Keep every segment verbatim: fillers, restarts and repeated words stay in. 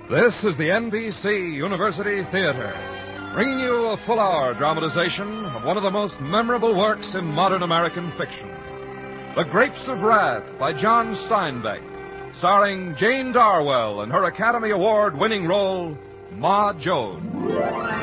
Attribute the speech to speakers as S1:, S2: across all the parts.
S1: This is the N B C University Theater, bringing you a full-hour dramatization of one of the most memorable works in modern American fiction, The Grapes of Wrath by John Steinbeck, starring Jane Darwell in her Academy Award-winning role, Ma Joad.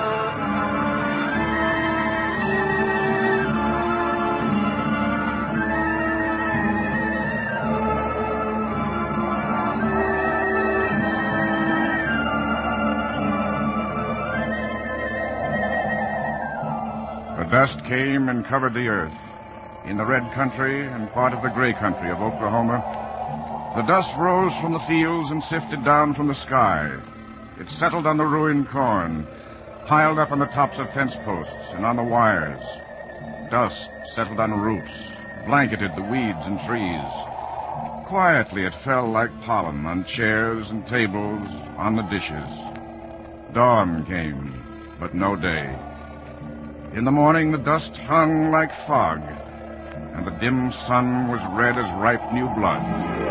S2: Dust came and covered the earth. In the red country and part of the gray country of Oklahoma, the dust rose from the fields and sifted down from the sky. It settled on the ruined corn, piled up on the tops of fence posts and on the wires. Dust settled on roofs, blanketed the weeds and trees. Quietly it fell like pollen on chairs and tables, on the dishes. Dawn came, but no day. In the morning, the dust hung like fog, and the dim sun was red as ripe new blood.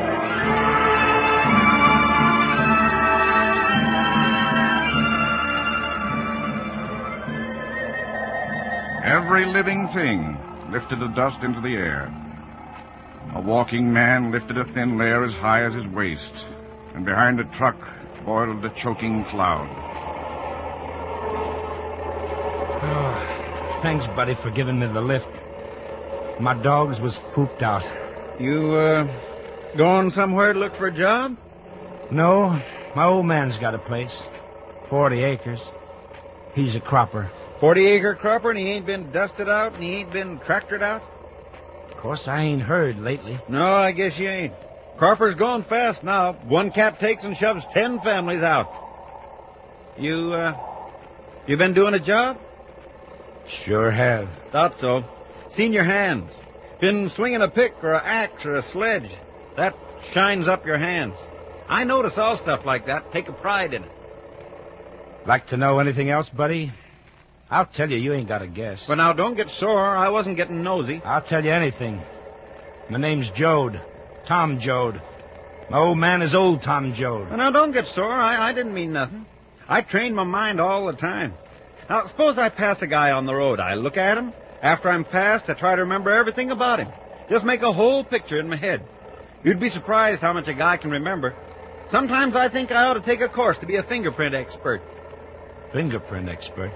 S2: Every living thing lifted the dust into the air. A walking man lifted a thin layer as high as his waist, and behind a truck boiled a choking cloud.
S3: Oh. Thanks, buddy, for giving me the lift. My dogs was pooped out.
S4: You, uh, going somewhere to look for a job?
S3: No, my old man's got a place. Forty acres. He's a cropper.
S4: Forty-acre cropper, and he ain't been dusted out, and he ain't been tractored out?
S3: Of course, I ain't heard lately.
S4: No, I guess you ain't. Cropper's going fast now. One cat takes and shoves ten families out. You, uh, you been doing a job?
S3: Sure have.
S4: Thought so. Seen your hands. Been swinging a pick or an axe or a sledge. That shines up your hands. I notice all stuff like that. Take a pride in it.
S3: Like to know anything else, buddy? I'll tell you, you ain't got a guess.
S4: But now, don't get sore. I wasn't getting nosy.
S3: I'll tell you anything. My name's Joad. Tom Joad. My old man is old Tom Joad.
S4: But now, don't get sore. I, I didn't mean nothing. I train my mind all the time. Now, suppose I pass a guy on the road. I look at him. After I'm past, I try to remember everything about him. Just make a whole picture in my head. You'd be surprised how much a guy can remember. Sometimes I think I ought to take a course to be a fingerprint expert.
S3: Fingerprint expert?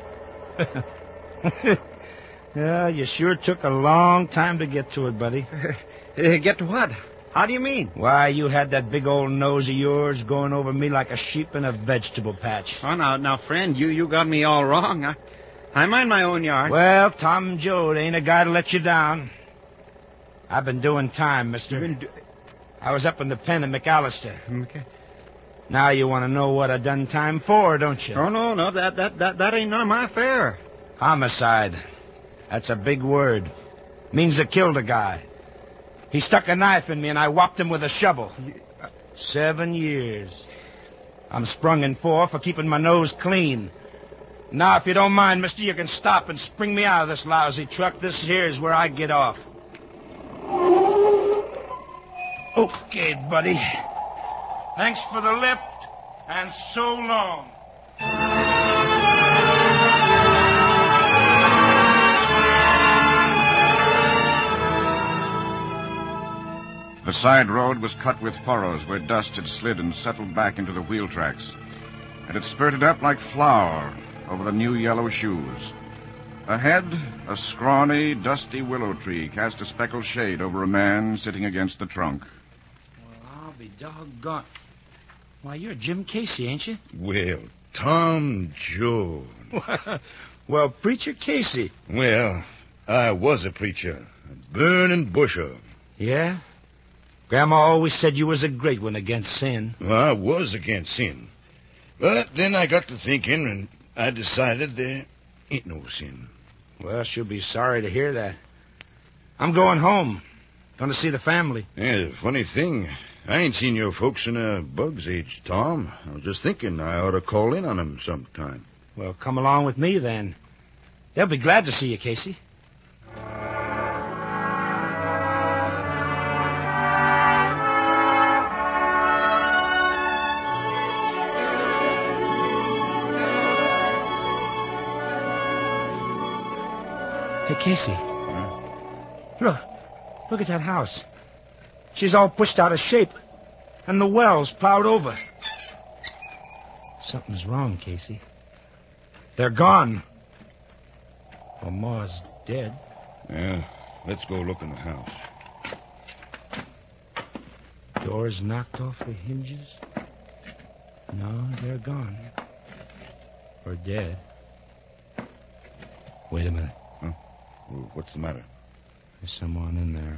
S3: Yeah, you sure took a long time to get to it, buddy.
S4: Get to what? How do you mean?
S3: Why, you had that big old nose of yours going over me like a sheep in a vegetable patch.
S4: Oh, now, now, friend, you, you got me all wrong. I, I mind my own yard.
S3: Well, Tom Joad ain't a guy to let you down. I've been doing time, mister.
S4: Been do-
S3: I was up in the pen at McAllister.
S4: Okay.
S3: Now you want to know what I done time for, don't you?
S4: Oh, no, no, that, that, that, that ain't none of my affair.
S3: Homicide. That's a big word. Means I killed a guy. He stuck a knife in me, and I whopped him with a shovel. Seven years. I'm sprung in four for keeping my nose clean. Now, if you don't mind, mister, you can stop and spring me out of this lousy truck. This here is where I get off. Okay, buddy. Thanks for the lift, and so long.
S2: The side road was cut with furrows where dust had slid and settled back into the wheel tracks, and it spurted up like flour over the new yellow shoes. Ahead, a scrawny, dusty willow tree cast a speckled shade over a man sitting against the trunk.
S3: Well, I'll be doggone. Why, you're Jim Casey, ain't you?
S5: Well, Tom Joad.
S3: Well, Preacher Casey.
S5: Well, I was a preacher, a burning busher.
S3: Yeah? Grandma always said you was a great one against sin.
S5: Well, I was against sin. But then I got to thinking, and I decided there ain't no sin.
S3: Well, she'll be sorry to hear that. I'm going home. Going to see the family.
S5: Yeah, funny thing. I ain't seen your folks in a bug's age, Tom. I was just thinking I ought to call in on them sometime.
S3: Well, come along with me, then. They'll be glad to see you, Casey. Hey, Casey.
S5: Huh?
S3: Look. Look at that house. She's all pushed out of shape. And the well's plowed over. Something's wrong, Casey. They're gone. Well, Ma's dead.
S5: Yeah, let's go look in the house.
S3: Doors knocked off the hinges. No, they're gone. Or dead. Wait a minute.
S5: Huh? Well, what's the matter?
S3: There's someone in there.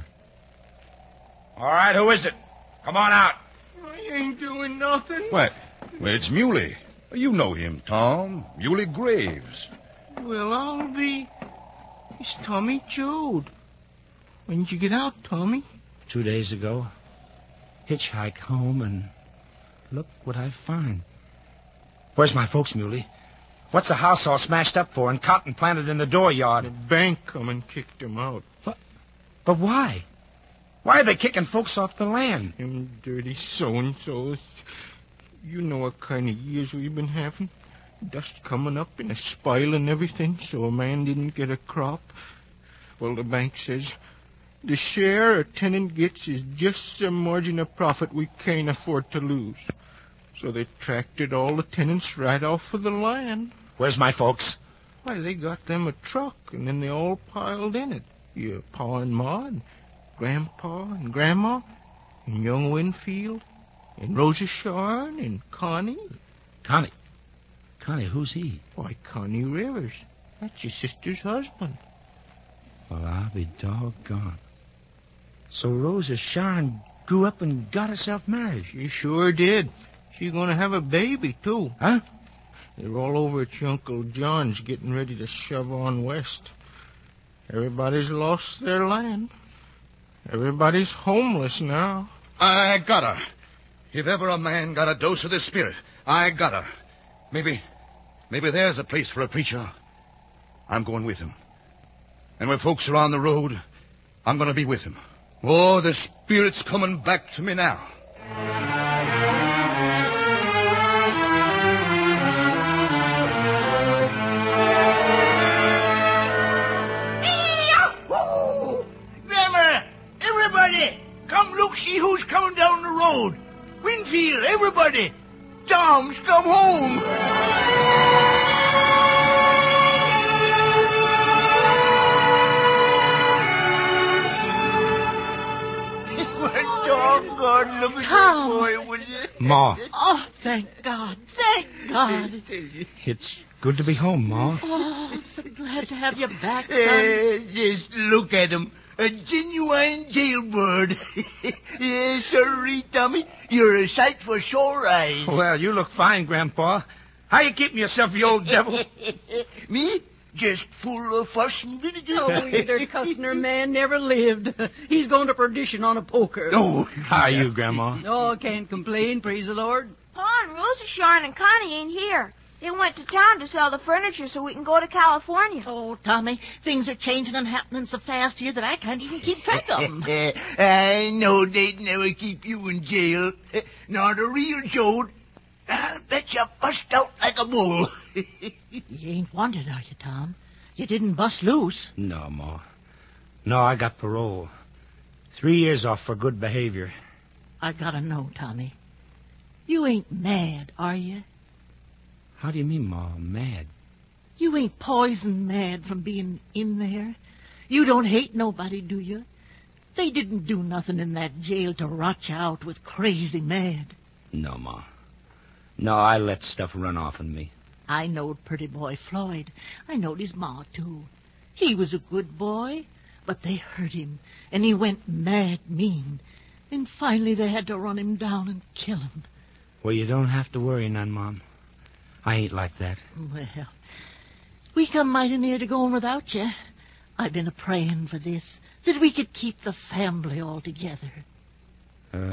S3: All right, who is it? Come on out.
S6: I ain't doing nothing.
S5: What? Well, it's Muley. You know him, Tom. Muley Graves.
S6: Well, I'll be... It's Tommy Jode. When did you get out, Tommy?
S3: Two days ago. Hitchhike home, and look what I find. Where's my folks, Muley? What's the house all smashed up for and cotton planted in the dooryard?
S6: The bank come and kicked him out.
S3: What? But why? Why are they kicking folks off the land?
S6: Them dirty so-and-sos. You know what kind of years we've been having. Dust coming up and a spile and everything, so a man didn't get a crop. Well, the bank says the share a tenant gets is just the margin of profit we can't afford to lose. So they tracted all the tenants right off of the land.
S3: Where's my folks?
S6: Why, they got them a truck, and then they all piled in it. Your pa and ma, and grandpa and grandma, and young Winfield, and Rosa Sharn, and Connie.
S3: Connie. Connie, who's he?
S6: Why, Connie Rivers. That's your sister's husband.
S3: Well, I'll be doggone. So Rosa Sharn grew up and got herself married.
S6: She sure did. She's going to have a baby, too.
S3: Huh?
S6: They're all over at your Uncle John's getting ready to shove on west. Everybody's lost their land. Everybody's homeless now.
S5: I got her. If ever a man got a dose of the spirit, I got her. Maybe, maybe there's a place for a preacher. I'm going with him. And when folks are on the road, I'm going to be with him. Oh, the spirit's coming back to me now.
S7: Grandma, everybody, come look see who's coming down the road. Winfield, everybody. Tom's come home. Doggone, look at
S8: Tom.
S7: that boy, would you?
S3: Ma.
S8: Oh, thank God. Thank God.
S3: It's good to be home, Ma.
S8: Oh, I'm so glad to have you back, son.
S7: Eh, just look at him. A genuine jailbird. Yes, sirree, Tommy. You're a sight for sore eyes.
S3: Well, you look fine, Grandpa. How you keeping yourself, you old devil?
S7: Me? Just full of fuss and vinegar.
S8: Oh, either cussing or man never lived. He's going to perdition on a poker.
S7: Oh,
S3: How are you, Grandma?
S8: Oh, can't complain, praise the Lord.
S9: Pa and Rosa Sharn and Connie ain't here. They went to town to sell the furniture so we can go to California.
S8: Oh, Tommy, things are changing and happening so fast here that I can't even keep track of them.
S7: I know they'd never keep you in jail. Nor the real Jode. I'll bet you bust out like a bull.
S8: You ain't wanted, are you, Tom? You didn't bust loose.
S3: No, Ma. No, I got parole. Three years off for good behavior.
S8: I gotta know, Tommy. You ain't mad, are you?
S3: How do you mean, Ma? Mad?
S8: You ain't poison mad from being in there. You don't hate nobody, do you? They didn't do nothing in that jail to rot you out with crazy mad.
S3: No, Ma. No, I let stuff run off in me.
S8: I knowed pretty boy Floyd. I knowed his ma, too. He was a good boy, but they hurt him, and he went mad mean. And finally they had to run him down and kill him.
S3: Well, you don't have to worry none, Mom. I ain't like that.
S8: Well, we come mighty near to going without you. I've been a-praying for this, that we could keep the family all together.
S3: Uh,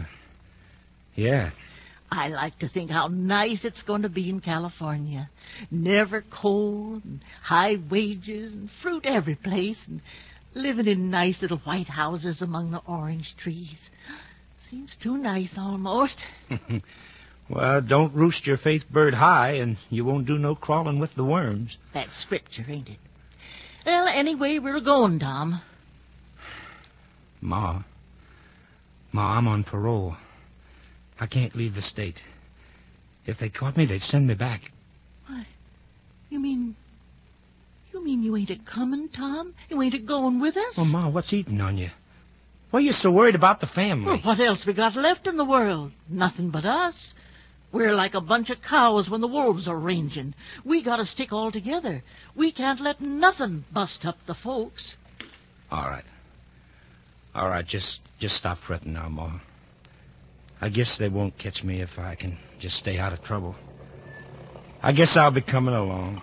S3: yeah.
S8: I like to think how nice it's going to be in California. Never cold, and high wages, and fruit every place, and living in nice little white houses among the orange trees. Seems too nice, almost.
S3: Well, don't roost your faith bird high, and you won't do no crawling with the worms.
S8: That's scripture, ain't it? Well, anyway, we're going, Tom.
S3: Ma. Ma, I'm on parole. I can't leave the state. If they caught me, they'd send me back.
S8: Why, you mean... You mean you ain't a-coming, Tom? You ain't a-going with us?
S3: Well, Ma, what's eating on you? Why are you so worried about the family?
S8: Well, what else we got left in the world? Nothing but us. We're like a bunch of cows when the wolves are ranging. We gotta stick all together. We can't let nothing bust up the folks.
S3: All right. All right, just just stop fretting now, Ma. I guess they won't catch me if I can just stay out of trouble. I guess I'll be coming along.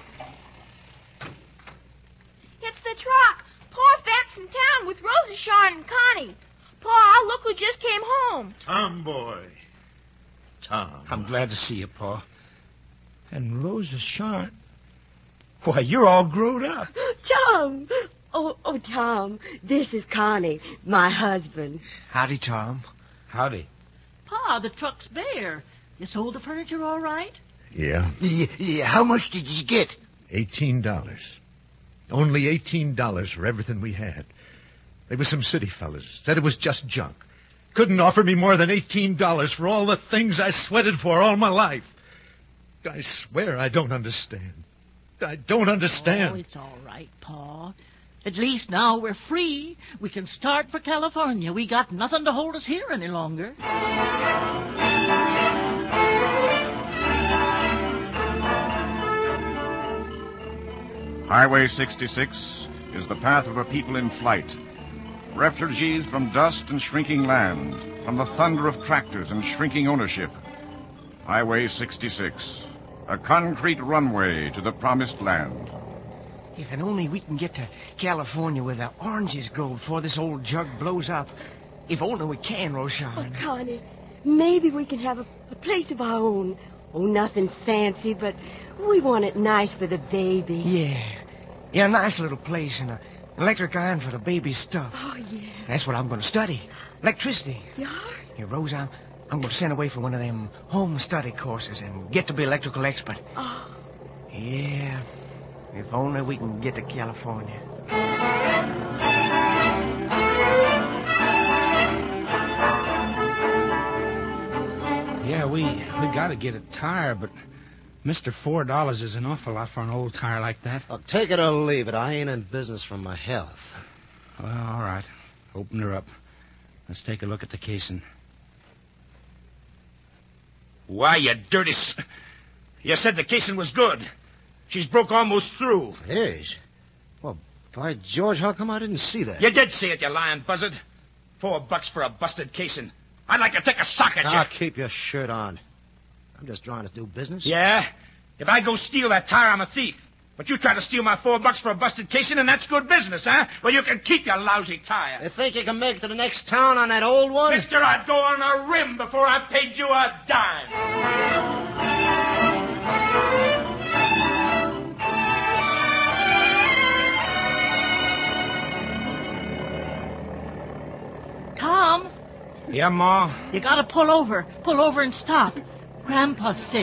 S9: It's the truck. Pa's back from town with Rosa, Sean, and Connie. Pa, look who just came home.
S10: Tom boy. Tom.
S3: I'm glad to see you, Pa. And Rosa, Sean. Why, you're all grown up.
S11: Tom. Oh, oh, Tom. This is Connie, my husband.
S12: Howdy, Tom.
S3: Howdy.
S8: Pa, the truck's bare. You sold the furniture all right?
S10: Yeah.
S12: Yeah, yeah, how much did you get?
S10: Eighteen dollars. Only eighteen dollars for everything we had. There was some city fellas. Said it was just junk. Couldn't offer me more than eighteen dollars for all the things I sweated for all my life. I swear I don't understand. I don't understand.
S8: Oh, it's all right, Pa. At least now we're free. We can start for California. We got nothing to hold us here any longer.
S2: Highway sixty-six is the path of a people in flight. Refugees from dust and shrinking land, from the thunder of tractors and shrinking ownership. Highway sixty-six, a concrete runway to the promised land.
S12: If and only we can get to California where the oranges grow before this old jug blows up. If only we can, Roshan.
S11: Oh, Connie, maybe we can have a, a place of our own. Oh, nothing fancy, but we want it nice for the baby.
S12: Yeah. Yeah, a nice little place and an electric iron for the baby's stuff.
S11: Oh, yeah.
S12: That's what I'm going to study. Electricity.
S11: You are?
S12: Here, Rose, I'm, I'm going to send away for one of them home study courses and get to be electrical expert.
S11: Oh.
S12: Yeah. If only we can get to California.
S3: Yeah, we we got to get a tire, but Mister Four Dollars is an awful lot for an old tire like that.
S13: Well, take it or leave it. I ain't in business for my health.
S3: Well, all right. Open her up. Let's take a look at the casing. Why, you dirty... S- you said the casing was good. She's broke almost through.
S13: Is? Well, by George, how come I didn't see that?
S3: You did see it, you lying buzzard. Four bucks for a busted casing. I'd like to take a sock at you.
S13: Ah, keep your shirt on. I'm just trying to do business.
S3: Yeah? If I go steal that tire, I'm a thief. But you try to steal my four bucks for a busted casing, and that's good business, huh? Well, you can keep your lousy tire.
S13: You think you can make it to the next town on that old one?
S3: Mister, I'd go on a rim before I paid you a dime.
S8: Tom,
S3: Yeah, Ma?
S8: you gotta pull over. Pull over and stop. Grandpa's sick.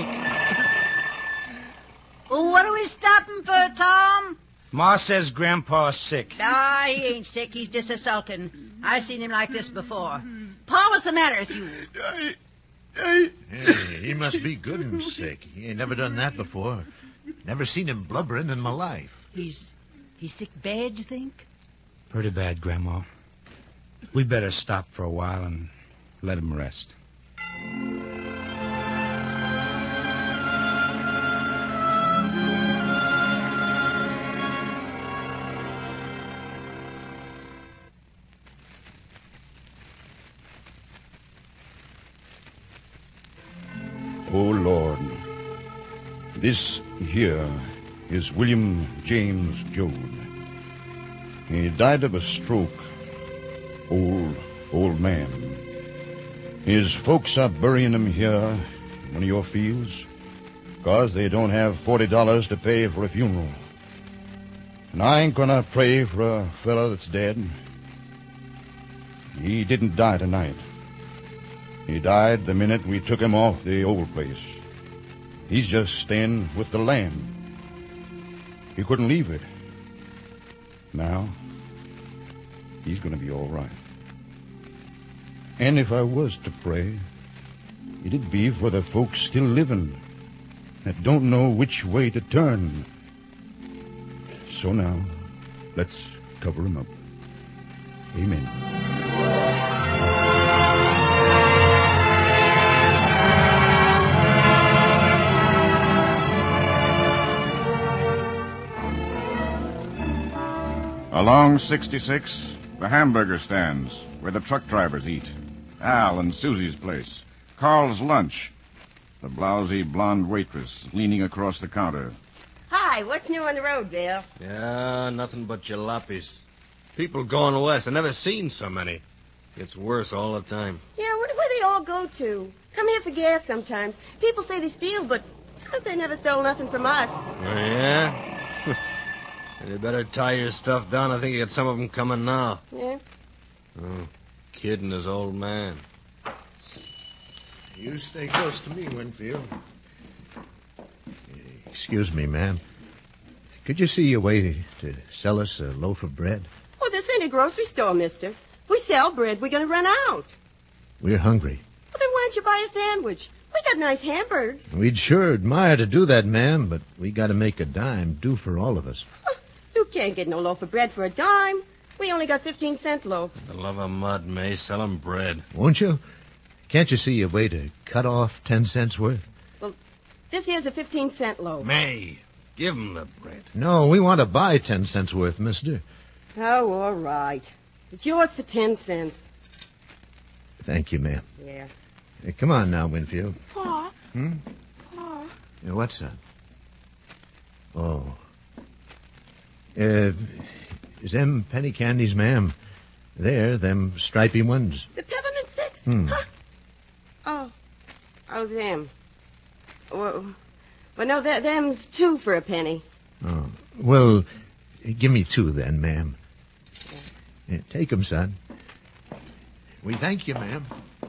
S14: What are we stopping for, Tom?
S3: Ma says Grandpa's sick.
S14: Ah, he ain't sick. He's just a sulking. I've seen him like this before. Pa, what's the matter with you?
S10: I, I... Hey, he must be good and sick. He ain't never done that before. Never seen him blubbering in my life.
S14: He's he's sick bad, you think?
S3: Pretty bad, Grandma. We better stop for a while and let him rest.
S2: Oh, Lord, this here is William James Joad. He died of a stroke. Old, old man. His folks are burying him here in one of your fields because they don't have forty dollars to pay for a funeral. And I ain't gonna pray for a fella that's dead. He didn't die tonight. He died the minute we took him off the old place. He's just staying with the land. He couldn't leave it.
S15: Now, he's going to be all right. And if I was to pray, it'd be for the folks still living that don't know which way to turn. So now, let's cover him up. Amen.
S2: Along sixty-six, the hamburger stands where the truck drivers eat. Al and Susie's place. Carl's lunch. The blousy blonde waitress leaning across the counter.
S11: Hi, what's new on the road, Bill?
S16: Yeah, nothing but jalopies. People going west. I've never seen so many. Gets worse all the time.
S11: Yeah, I wonder where they all go to. Come here for gas sometimes. People say they steal, but they never stole nothing from us.
S16: Oh, yeah? You better tie your stuff down. I think you got some of them coming now.
S11: Yeah?
S16: Oh, kid and his old man. You stay close to me, Winfield.
S10: Excuse me, ma'am. Could you see a way to sell us a loaf of bread?
S11: Oh, this ain't a grocery store, mister. If we sell bread, we're going to run out.
S10: We're hungry.
S11: Well, then why don't you buy a sandwich? We got nice hamburgers.
S10: We'd sure admire to do that, ma'am, but we got to make a dime do for all of us.
S11: You can't get no loaf of bread for a dime. We only got fifteen cent loaves.
S16: For the love of mud, May, sell 'em bread.
S10: Won't you? Can't you see a way to cut off ten cents worth?
S11: Well, this here's a fifteen cent loaf.
S16: May, give 'em the bread.
S10: No, we want to buy ten cents worth, mister.
S11: Oh, all right. It's yours for ten cents.
S10: Thank you, ma'am.
S11: Yeah.
S10: Hey, come on now, Winfield.
S11: Pa?
S10: Hmm?
S11: Pa?
S10: Yeah, what's that? Oh. Uh, is them penny candies, ma'am? There, them stripy ones.
S11: The peppermint sticks?
S10: Hmm.
S11: Huh? Oh. Oh, them. Well, well no, th- them's two for a penny.
S10: Oh. Well, give me two then, ma'am. Yeah, take 'em, son. We thank you, ma'am.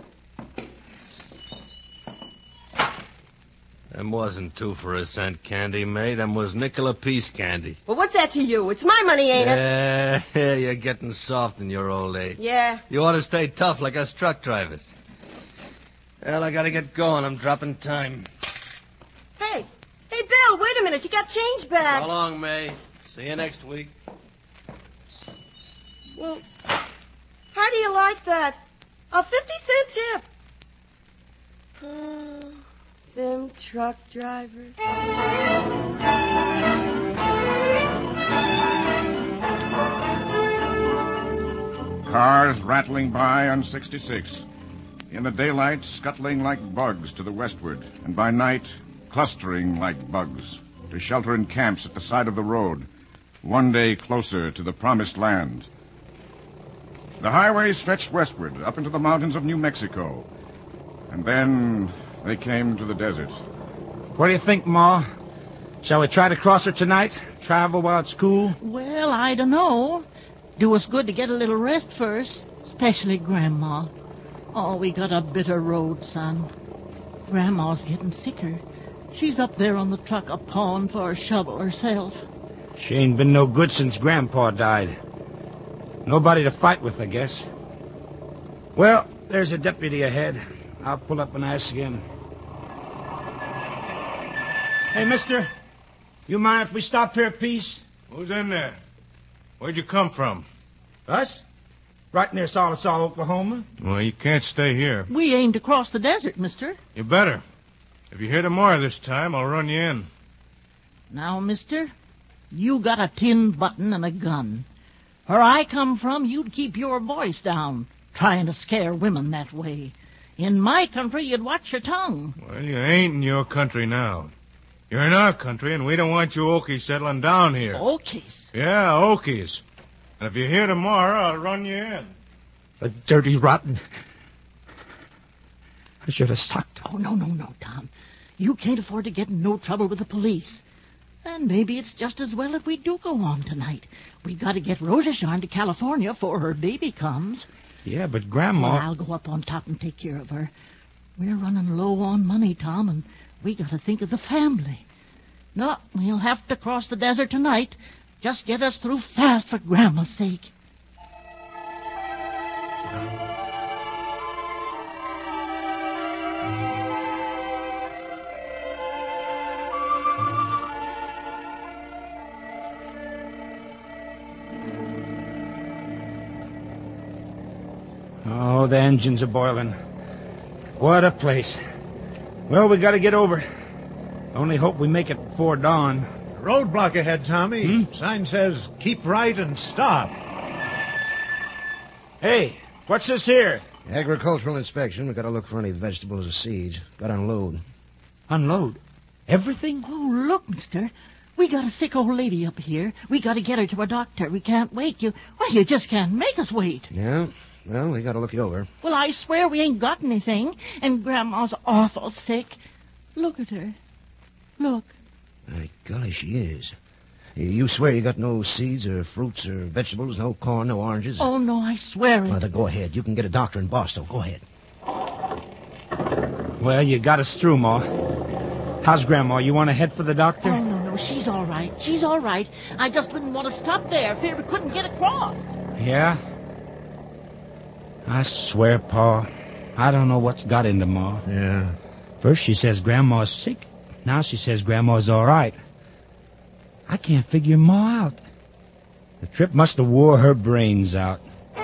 S16: Them wasn't two for a cent candy, May. Them was nickel apiece candy.
S11: Well, what's that to you? It's my money, ain't it?
S16: Yeah, you're getting soft in your old age.
S11: Yeah.
S16: You ought to stay tough like us truck drivers. Well, I gotta get going. I'm dropping time.
S11: Hey, hey, Bill, wait a minute. You got change back.
S16: So long, May. See you next week.
S11: Well, how do you like that? A fifty cent tip. Oh, them truck drivers.
S2: Cars rattling by on sixty-six. In the daylight, scuttling like bugs to the westward, and by night, clustering like bugs to shelter in camps at the side of the road, one day closer to the promised land. The highway stretched westward, up into the mountains of New Mexico. And then they came to the desert.
S3: What do you think, Ma? Shall we try to cross her tonight? Travel while it's cool?
S8: Well, I don't know. Do us good to get a little rest first, especially Grandma. Oh, we got a bitter road, son. Grandma's getting sicker. She's up there on the truck a pawing for a shovel herself.
S3: She ain't been no good since Grandpa died. Nobody to fight with, I guess. Well, there's a deputy ahead. I'll pull up and ask him. Hey, mister, you mind if we stop here a piece?
S6: Who's in there? Where'd you come from?
S3: Us? Right near Solosol, Oklahoma.
S6: Well, you can't stay here.
S8: We aim to cross the desert, mister.
S6: You better. If you hear tomorrow this time, I'll run you in.
S8: Now, mister, you got a tin button and a gun. Where I come from, you'd keep your voice down, trying to scare women that way. In my country, you'd watch your tongue.
S6: Well, you ain't in your country now. You're in our country, and we don't want you Okies settling down here.
S8: Okies?
S6: Yeah, Okies. And if you're here tomorrow, I'll run you in.
S3: The dirty, rotten... I should have sucked.
S8: Oh, no, no, no, Tom. You can't afford to get in no trouble with the police. And maybe it's just as well if we do go on tonight. We got to get Rosasharn to California before her baby comes.
S3: Yeah, but Grandma...
S8: Well, I'll go up on top and take care of her. We're running low on money, Tom, and we got to think of the family. No, we'll have to cross the desert tonight. Just get us through fast for Grandma's sake.
S3: Oh, the engines are boiling. What a place. Well, we gotta get over. Only hope we make it before dawn.
S10: Roadblock ahead, Tommy.
S3: Hmm?
S10: Sign says, keep right and stop.
S3: Hey, what's this here?
S13: Agricultural inspection. We gotta look for any vegetables or seeds. Gotta unload.
S3: Unload? Everything?
S8: Oh, look, mister. We got a sick old lady up here. We gotta get her to a doctor. We can't wait. You, well, you just can't make us wait.
S13: Yeah? Well, we gotta look you over.
S8: Well, I swear we ain't got anything. And Grandma's awful sick. Look at her. Look.
S13: My golly, she is. You swear you got no seeds or fruits or vegetables, no corn, no oranges?
S8: Oh, no, I swear it.
S13: Well, then go ahead. You can get a doctor in Boston. Go ahead.
S3: Well, you got us through, Ma. How's Grandma? You want to head for the doctor?
S8: Oh, no, no, she's all right. She's all right. I just didn't want to stop there. Feared we couldn't get across.
S3: Yeah? I swear, Pa, I don't know what's got into Ma.
S13: Yeah.
S3: First she says Grandma's sick. Now she says Grandma's all right. I can't figure Ma out. The trip must have wore her brains out.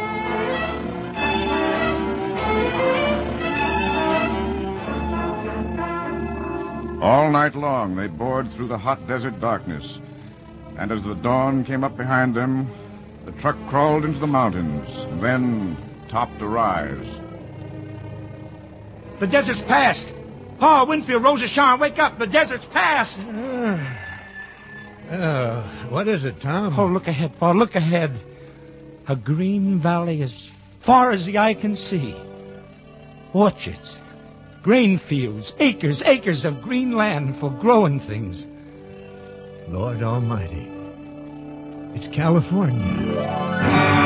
S2: All night long they bored through the hot desert darkness. And as the dawn came up behind them, the truck crawled into the mountains, and then topped a rise.
S3: The desert's past. Pa, Winfield, Rosa Shawn, wake up. The desert's past.
S10: Uh, uh, what is it, Tom?
S3: Oh, look ahead, Pa, look ahead. A green valley as far as the eye can see. Orchards, grain fields, acres, acres of green land for growing things.
S10: Lord Almighty. It's California.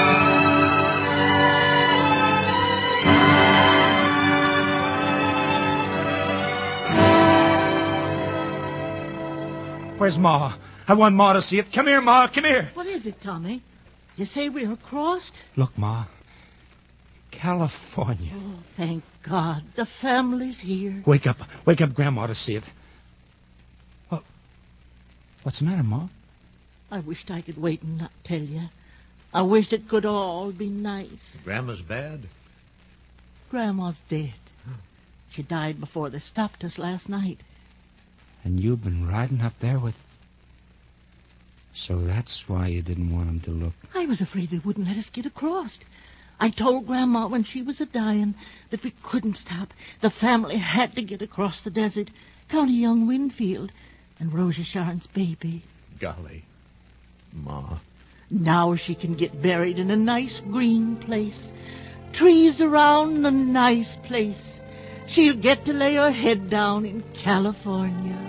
S3: Where's Ma? I want Ma to see it. Come here, Ma, come here.
S8: What is it, Tommy? You say we are crossed?
S3: Look, Ma. California.
S8: Oh, thank God. The family's here.
S3: Wake up. Wake up Grandma to see it. What? What's the matter, Ma?
S8: I wished I could wait and not tell you. I wished it could all be nice.
S10: Grandma's bad?
S8: Grandma's dead. She died before they stopped us last night.
S3: And you've been riding up there with... So that's why you didn't want him to look.
S8: I was afraid they wouldn't let us get across. I told Grandma when she was a-dying that we couldn't stop. The family had to get across the desert. Count young Winfield and Rosa Shawn's baby.
S10: Golly, Ma.
S8: Now she can get buried in a nice green place. Trees around, a nice place. She'll get to lay her head down in California.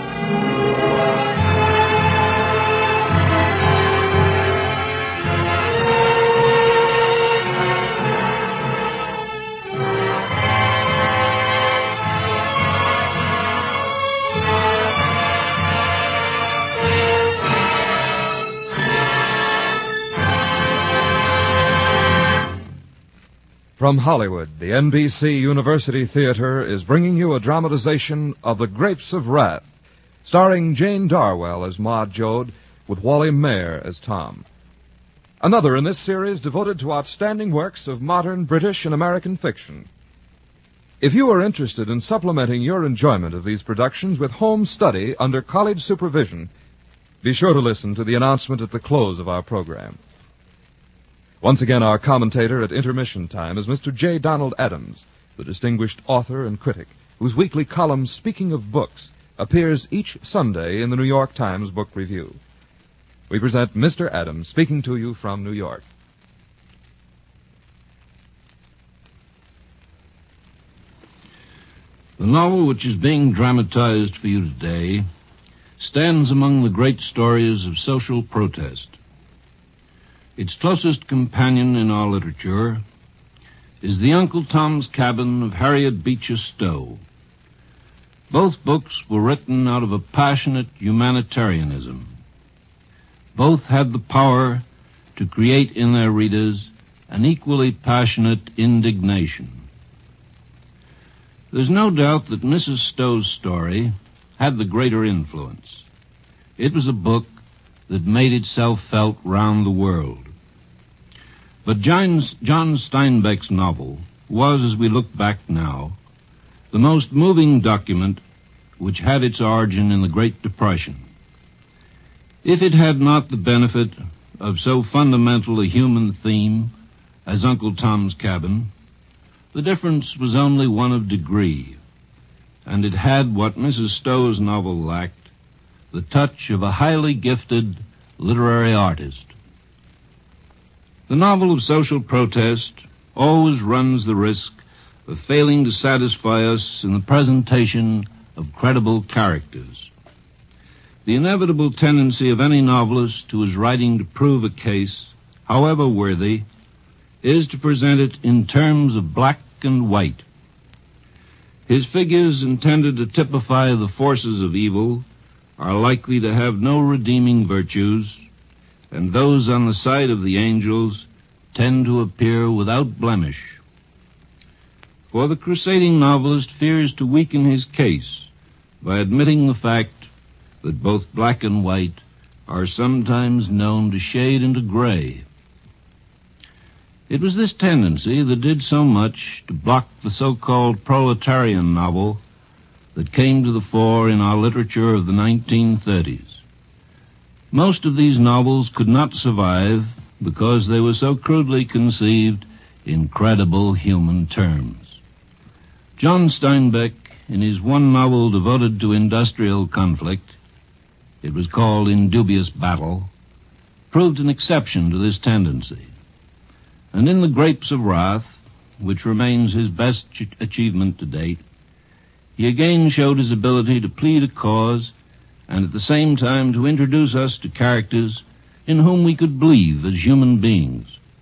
S1: From Hollywood, the N B C University Theater is bringing you a dramatization of The Grapes of Wrath, starring Jane Darwell as Ma Joad, with Wally Mayer as Tom. Another in this series devoted to outstanding works of modern British and American fiction. If you are interested in supplementing your enjoyment of these productions with home study under college supervision, be sure to listen to the announcement at the close of our program. Once again, our commentator at intermission time is Mister J. Donald Adams, the distinguished author and critic, whose weekly column, Speaking of Books, appears each Sunday in the New York Times Book Review. We present Mister Adams speaking to you from New York.
S17: The novel which is being dramatized for you today stands among the great stories of social protest. Its closest companion in our literature is The Uncle Tom's Cabin of Harriet Beecher Stowe. Both books were written out of a passionate humanitarianism. both had the power to create in their readers an equally passionate indignation. There's no doubt that Missus Stowe's story had the greater influence. It was a book that made itself felt round the world. But John, John Steinbeck's novel was, as we look back now, the most moving document which had its origin in the Great Depression. If it had not the benefit of so fundamental a human theme as Uncle Tom's Cabin, the difference was only one of degree, and it had what Missus Stowe's novel lacked, the touch of a highly gifted literary artist. The novel of social protest always runs the risk of failing to satisfy us in the presentation of credible characters. The inevitable tendency of any novelist who is writing to prove a case, however worthy, is to present it in terms of black and white. His figures intended to typify the forces of evil are likely to have no redeeming virtues, and those on the side of the angels tend to appear without blemish. For the crusading novelist fears to weaken his case by admitting the fact that both black and white are sometimes known to shade into gray. It was this tendency that did so much to block the so-called proletarian novel that came to the fore in our literature of the nineteen thirties. Most of these novels could not survive because they were so crudely conceived in credible human terms. John Steinbeck, in his one novel devoted to industrial conflict, it was called In Dubious Battle, proved an exception to this tendency. And in The Grapes of Wrath, which remains his best ch- achievement to date, he again showed his ability to plead a cause and at the same time to introduce us to characters in whom we could believe as human beings.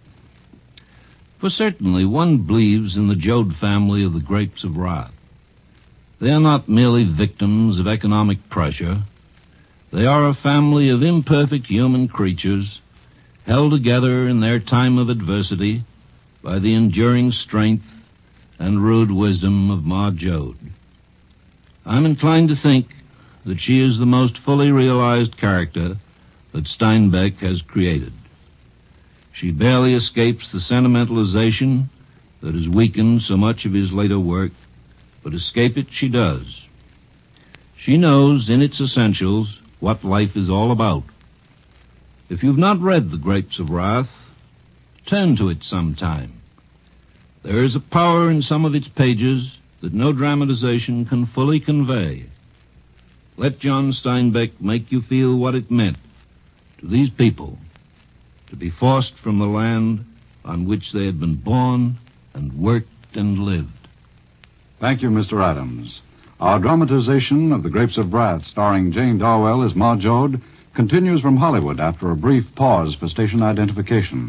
S17: For certainly one believes in the Joad family of The Grapes of Wrath. They are not merely victims of economic pressure. They are a family of imperfect human creatures held together in their time of adversity by the enduring strength and rude wisdom of Ma Joad. I'm inclined to think that she is the most fully realized character that Steinbeck has created. She barely escapes the sentimentalization that has weakened so much of his later work, but escape it she does. She knows in its essentials what life is all about. If you've not read The Grapes of Wrath, turn to it sometime. There is a power in some of its pages that no dramatization can fully convey. Let John Steinbeck make you feel what it meant to these people to be forced from the land on which they had been born and worked and lived.
S18: Thank you, Mister Adams. Our dramatization of The Grapes of Wrath, starring Jane Darwell as Ma Joad, continues from Hollywood after a brief pause for station identification.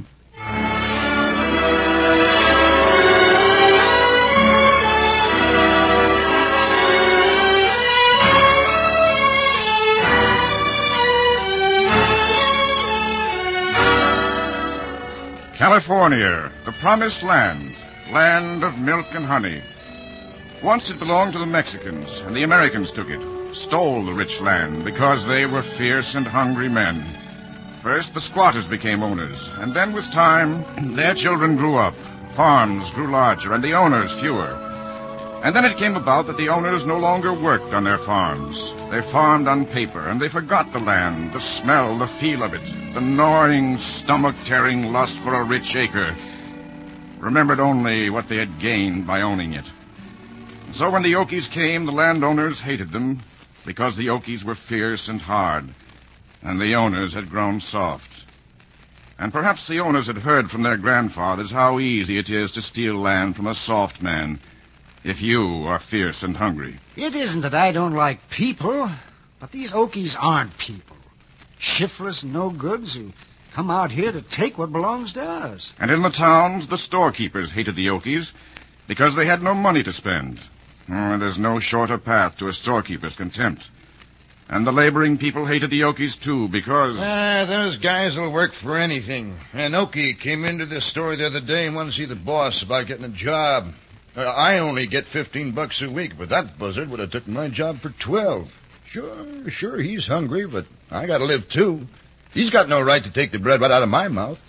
S2: California, the promised land, land of milk and honey. Once it belonged to the Mexicans, and the Americans took it, stole the rich land because they were fierce and hungry men. First, the squatters became owners, and then with time, their children grew up. Farms grew larger, and the owners fewer. And then it came about that the owners no longer worked on their farms. They farmed on paper, and they forgot the land, the smell, the feel of it, the gnawing, stomach-tearing lust for a rich acre. Remembered only what they had gained by owning it. And so when the Okies came, the landowners hated them because the Okies were fierce and hard, and the owners had grown soft. And perhaps the owners had heard from their grandfathers how easy it is to steal land from a soft man if you are fierce and hungry.
S19: It isn't that I don't like people, but these Okies aren't people. Shiftless no-goods who come out here to take what belongs to us.
S2: And in the towns, the storekeepers hated the Okies because they had no money to spend. Oh, and there's no shorter path to a storekeeper's contempt. And the laboring people hated the Okies, too, because...
S5: Ah, those guys will work for anything. An Okie came into the store the other day and wanted to see the boss about getting a job. Uh, I only get fifteen bucks a week, but that buzzard would have took my job for twelve. Sure, sure, he's hungry, but I gotta live, too. He's got no right to take the bread right out of my mouth.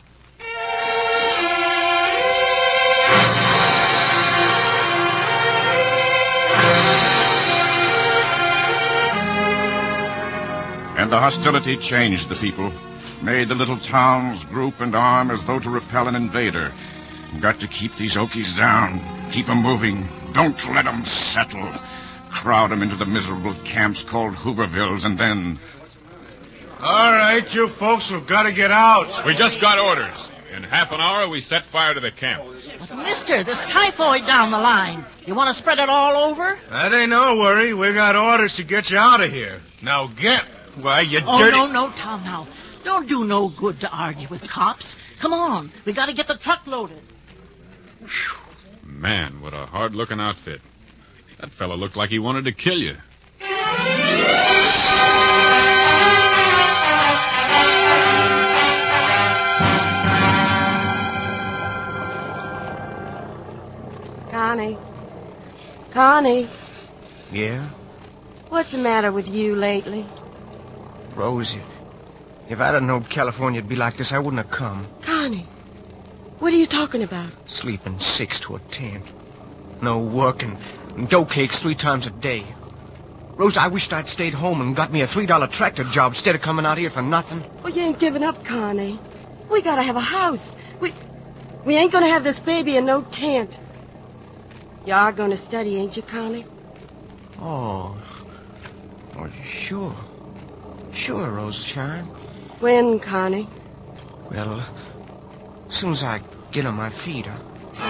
S2: And the hostility changed the people, made the little towns group and arm as though to repel an invader. Got to keep these Okies down, keep 'em moving, don't let 'em settle. Crowd 'em into the miserable camps called Hoovervilles, and then...
S20: All right, you folks have got to get out.
S21: We just got orders. In half an hour, we set fire to the camp.
S8: But, mister, there's typhoid down the line. You want to spread it all over?
S20: That ain't no worry. We got orders to get you out of here. Now get... Why, you
S8: oh,
S20: dirty...
S8: Oh, no, no, Tom, now. Don't do no good to argue with cops. Come on. We got to get the truck loaded.
S21: Man, what a hard-looking outfit. That fellow looked like he wanted to kill you.
S11: Connie. Connie.
S12: Yeah?
S11: What's the matter with you lately?
S12: Rose, if I'd have known California'd be like this, I wouldn't have come.
S11: Connie, what are you talking about?
S12: Sleeping six to a tent. No work and, and dough cakes three times a day. Rose, I wished I'd stayed home and got me a three dollar tractor job instead of coming out here for nothing.
S11: Well, you ain't giving up, Connie. We gotta have a house. We we ain't gonna have this baby in no tent. You are gonna study, ain't you, Connie?
S12: Oh. Oh, sure. Sure, Roseshine.
S11: When, Connie?
S12: Well, as soon as I get on my feet, huh?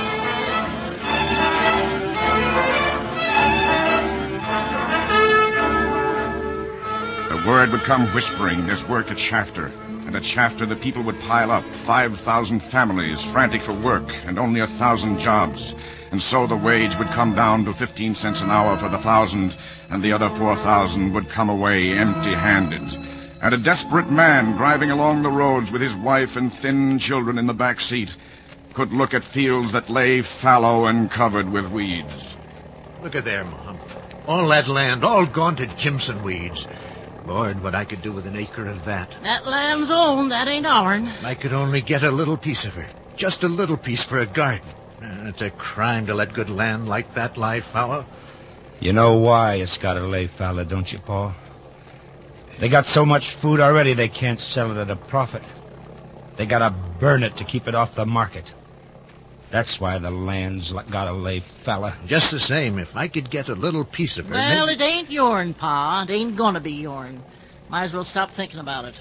S2: The word would come whispering, there's work at Shafter. And at Shafter, the people would pile up, five thousand families, frantic for work, and only a thousand jobs. And so the wage would come down to fifteen cents an hour for the thousand, and the other four thousand would come away empty-handed. And a desperate man driving along the roads with his wife and thin children in the back seat could look at fields that lay fallow and covered with weeds.
S10: Look at there, Mom. All that land, all gone to Jimson weeds. Lord, what I could do with an acre of that.
S8: That land's owned, that ain't ourn.
S10: I could only get a little piece of it. Just a little piece for a garden. Uh, it's a crime to let good land like that lie fallow.
S3: You know why it's got to lay fallow, don't you, Paul? They got so much food already they can't sell it at a profit. They got to burn it to keep it off the market. That's why the land's got to lay fallow.
S10: Just the same, if I could get a little piece of it...
S8: Well,
S10: maybe...
S8: it ain't yourn, Pa. It ain't gonna be yourn. Might as well stop thinking about it.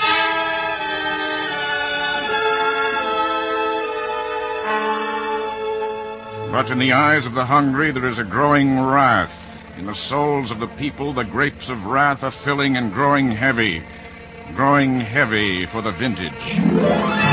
S2: But in the eyes of the hungry, there is a growing wrath. In the souls of the people, the grapes of wrath are filling and growing heavy. Growing heavy for the vintage.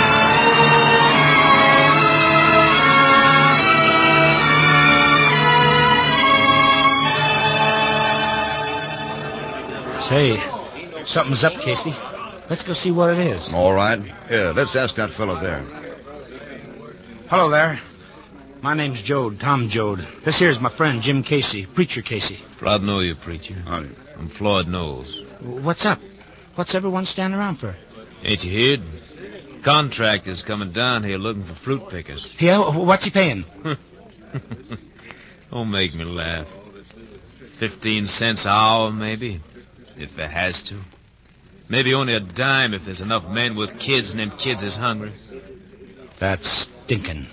S3: Say, something's up, Casey. Let's go see what it is.
S5: All right. Yeah, let's ask that fellow there.
S3: Hello there. My name's Jode, Tom Jode. This here's my friend, Jim Casey, Preacher Casey.
S22: Proud to know you, Preacher.
S5: Howdy.
S22: I'm Floyd Knowles.
S3: What's up? What's everyone standing around for?
S22: Ain't you heard? Contractor's coming down here looking for fruit pickers.
S3: Yeah, what's he paying?
S22: Don't make me laugh. Fifteen cents an hour, maybe, if it has to. Maybe only a dime if there's enough men with kids and them kids is hungry.
S3: That's stinking.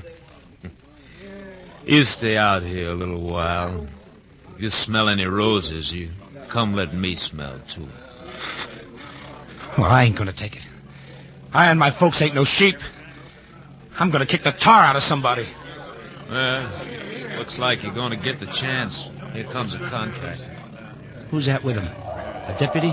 S22: You stay out here a little while. If you smell any roses, you come let me smell, too.
S3: Well, I ain't gonna take it. I and my folks ain't no sheep. I'm gonna kick the tar out of somebody.
S22: Well, looks like you're gonna get the chance. Here comes a contractor.
S3: Who's that with him? A deputy?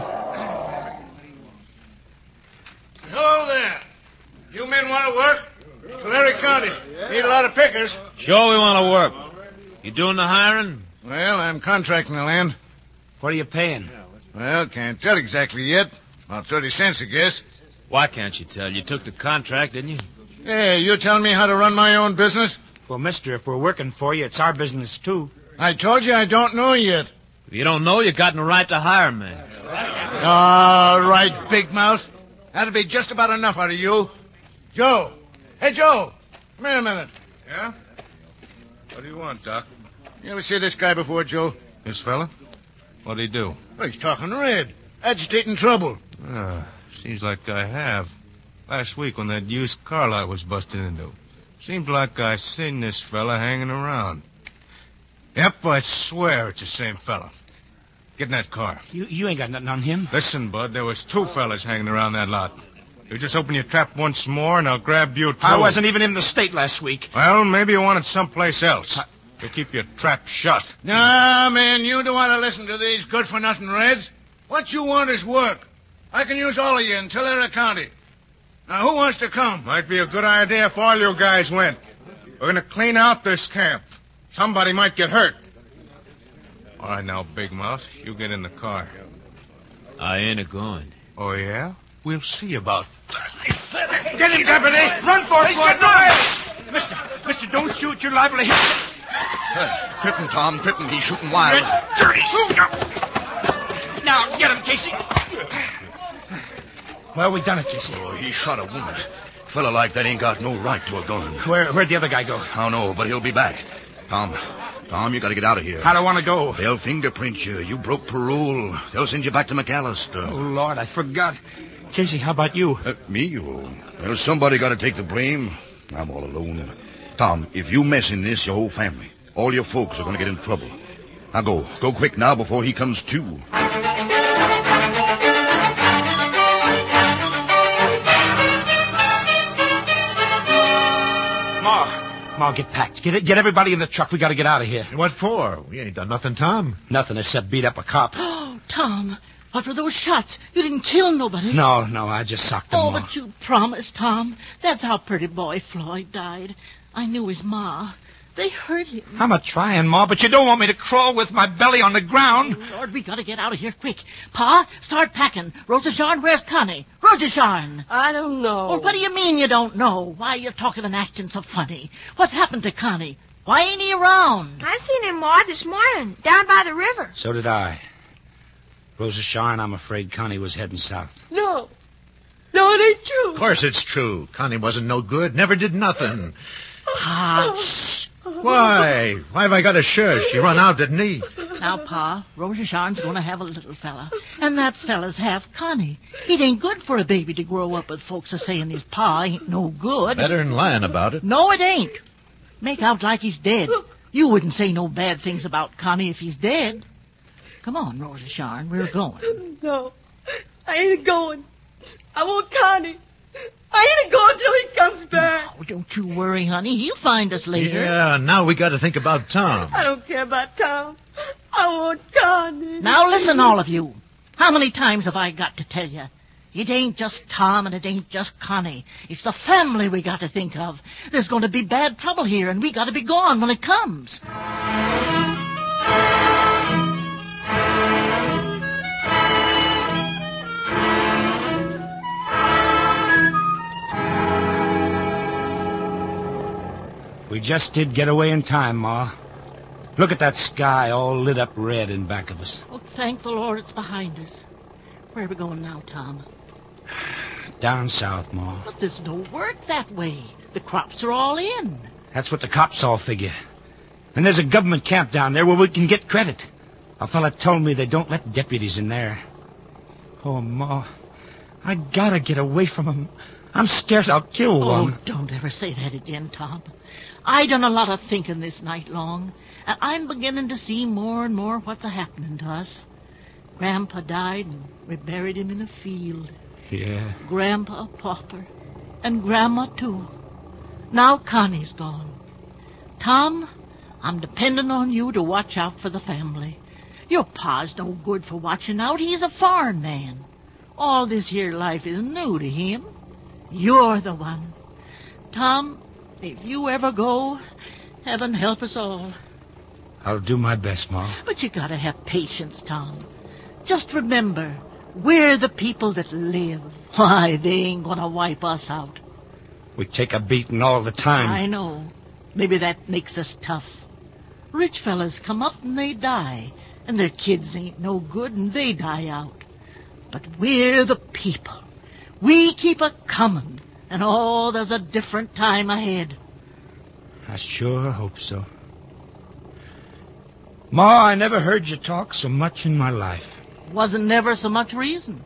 S7: Hello there. You men want to work? Tulare County. Need a lot of pickers.
S22: Sure we want to work. You doing the hiring?
S7: Well, I'm contracting the land.
S3: What are you paying?
S20: Well, can't tell exactly yet. About thirty cents, I guess.
S22: Why can't you tell? You took the contract, didn't you?
S20: Hey, you telling me how to run my own business?
S3: Well, mister, if we're working for you, it's our business, too.
S20: I told you I don't know yet.
S22: If you don't know, you got no right to hire me.
S20: All right, big mouth. That'll be just about enough out of you. Joe. Hey, Joe. Come here a minute. Yeah? What do you want, Doc? You ever see this guy before, Joe?
S6: This fella? What'd he do?
S20: Well, he's talking red. Agitating trouble.
S6: Ah, seems like I have. Last week when that used car lot was busted into. Seems like I seen this fella hanging around. Yep, I swear it's the same fella. Get in that car.
S3: You you ain't got nothing on him.
S6: Listen, Bud, there was two fellas hanging around that lot. You just open your trap once more and I'll grab you too.
S3: I wasn't even in the state last week.
S6: Well, maybe you wanted someplace else. I... To keep your trap shut.
S20: Nah, man, you don't want to listen to these good-for-nothing Reds. What you want is work. I can use all of you in Tulare County. Now, who wants to come?
S6: Might be a good idea if all you guys went. We're going to clean out this camp. Somebody might get hurt. All right, now, Big Mouth, you get in the car.
S22: I ain't a-going.
S6: Oh, yeah? We'll see about that.
S20: Get him, Deputy!
S3: Run for it,
S20: boy!
S3: No! Mister, mister, don't shoot. You're liable to hit.
S5: Uh, trip him, Tom. Trip him. He's shooting wild.
S3: Dirty. Now, get him, Casey. Well, we done it, Casey.
S5: Oh, he shot a woman. Fella like that ain't got no right to a gun.
S3: Where, where'd the other guy go?
S5: I don't know, but he'll be back. Tom, Tom, you gotta get out of here.
S3: How do I want to go?
S5: They'll fingerprint you. You broke parole. They'll send you back to McAllister.
S3: Oh, Lord, I forgot. Casey, how about you?
S5: Uh, me? You? Well, somebody gotta take the blame. I'm all alone. Tom, if you mess in this, your whole family, all your folks are gonna get in trouble. Now go. Go quick now before he comes to.
S3: Ma, Ma, get packed. Get it, get everybody in the truck. We got to get out of here.
S10: What for? We ain't done nothing, Tom.
S3: Nothing except beat up a cop.
S8: Oh, Tom, what were those shots? You didn't kill nobody.
S3: No, no, I just socked them.
S8: Oh,
S3: Ma.
S8: but you promised, Tom. That's how pretty boy Floyd died. I knew his ma. They hurt him.
S3: I'm a trying, Ma, but you don't want me to crawl with my belly on the ground.
S8: Oh, Lord, we gotta get out of here quick. Pa, start packing. Rosa Sharn, where's Connie? Rosa Sharn.
S11: I don't know.
S8: Well, what do you mean you don't know? Why you're talking and acting so funny? What happened to Connie? Why ain't he around?
S4: I seen him, Ma, this morning, down by the river.
S3: So did I. Rosa Sharn, I'm afraid Connie was heading south.
S11: No. No, it ain't true.
S10: Of course it's true. Connie wasn't no good. Never did nothing.
S8: Pa, shh.
S10: Why? Why have I got to shush? He run out, didn't he?
S8: Now, Pa, Rosa Sharn's going to have a little fella. And that fella's half Connie. It ain't good for a baby to grow up with folks a saying his pa ain't no good.
S10: Better than lying about it.
S8: No, it ain't. Make out like he's dead. You wouldn't say no bad things about Connie if he's dead. Come on, Rosa Sharn, we're going.
S11: No, I ain't going. I want Connie. I ain't going till he comes back.
S8: Oh, don't you worry, honey. He'll find us later.
S10: Yeah, now we got to think about Tom.
S11: I don't care about Tom. I want Connie.
S8: Now listen, all of you. How many times have I got to tell you? It ain't just Tom and it ain't just Connie. It's the family we got to think of. There's going to be bad trouble here, and we got to be gone when it comes.
S3: We just did get away in time, Ma. Look at that sky all lit up red in back of us.
S8: Oh, thank the Lord it's behind us. Where are we going now, Tom?
S3: Down south, Ma.
S8: But there's no work that way. The crops are all in.
S3: That's what the cops all figure. And there's a government camp down there where we can get credit. A fella told me they don't let deputies in there. Oh, Ma, I gotta get away from them. I'm scared I'll kill one.
S8: Oh, don't ever say that again, Tom. I done a lot of thinking this night long, and I'm beginning to see more and more what's a-happening to us. Grandpa died, and we buried him in a field.
S3: Yeah.
S8: Grandpa a pauper, and Grandma, too. Now Connie's gone. Tom, I'm depending on you to watch out for the family. Your pa's no good for watching out. He's a foreign man. All this here life is new to him. You're the one. Tom, if you ever go, heaven help us all.
S3: I'll do my best, Ma.
S8: But you gotta have patience, Tom. Just remember, we're the people that live. Why, they ain't gonna wipe us out.
S3: We take a beating all the time.
S8: I know. Maybe that makes us tough. Rich fellas come up and they die, and their kids ain't no good and they die out. But we're the people. We keep a-comin', and oh, there's a different time ahead.
S3: I sure hope so. Ma, I never heard you talk so much in my life.
S8: Wasn't never so much reason.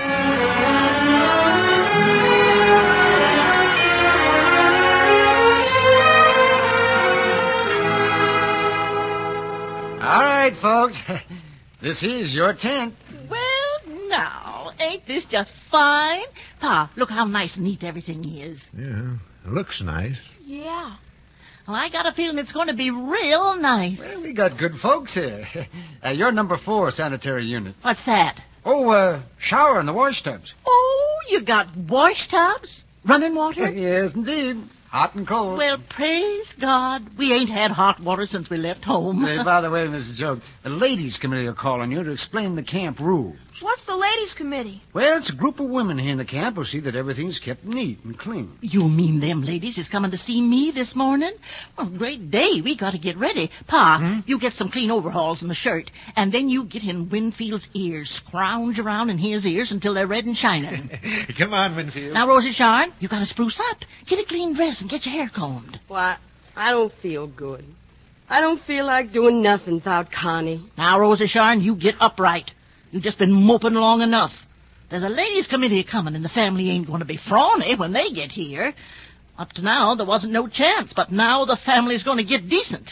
S19: All right, folks. This is your tent.
S8: Well, now, ain't this just fine? Pa, look how nice and neat everything is.
S6: Yeah, it looks nice.
S4: Yeah.
S8: Well, I got a feeling it's going to be real nice.
S19: Well, we got good folks here. Uh, you're number four sanitary unit.
S8: What's that?
S19: Oh, uh, shower in the wash tubs.
S8: Oh, you got wash tubs? Running water?
S19: Yes, indeed. Hot and cold.
S8: Well, praise God. We ain't had hot water since we left home.
S19: Hey, by the way, Missus Jones, the ladies' committee will call on you to explain the camp rules.
S4: What's the ladies' committee?
S19: Well, it's a group of women here in the camp who'll see that everything's kept neat and clean.
S8: You mean them ladies is coming to see me this morning? Well, great day. We got to get ready. Pa, hmm? You get some clean overalls and the shirt, and then you get in Winfield's ears. Scrounge around in his ears until they're red and shining.
S6: Come on, Winfield.
S8: Now, Rosie Sharn, you got to spruce up. Get a clean dress and get your hair combed.
S11: Why, I don't feel good. I don't feel like doing nothing without Connie.
S8: Now, Rosie Sharn, you get upright. You've just been moping long enough. There's a ladies' committee coming, and the family ain't going to be frawny when they get here. Up to now, there wasn't no chance, but now the family's going to get decent.